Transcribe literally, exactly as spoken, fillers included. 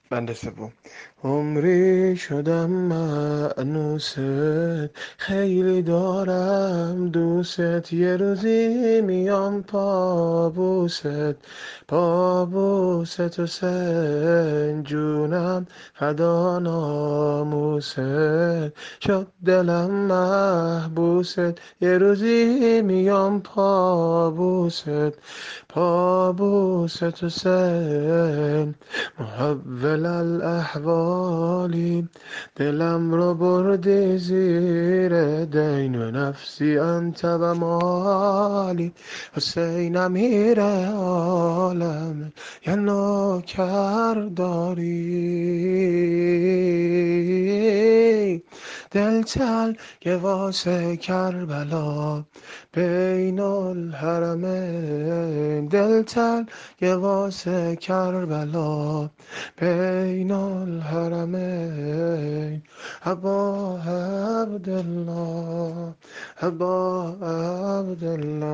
بند سوم. عمری شدم مأنوست، خیلی دارم دوست، یه روزی میام پابوست، پابوست حسین جونم فدا ناموست، شد دلم محبوست، یه روزی میام پابوست، پابوست حسین محول الاحوالی، دلم رو بردی زیر دین و نفسی انت و مالی، حسین امیر عالم یه نوکر داری، دل تنگ واسه کربلا بین الحرمین، دل تنگ واسه کربلا بین الحرمین، ابا عبدالله، ابا عبدالله.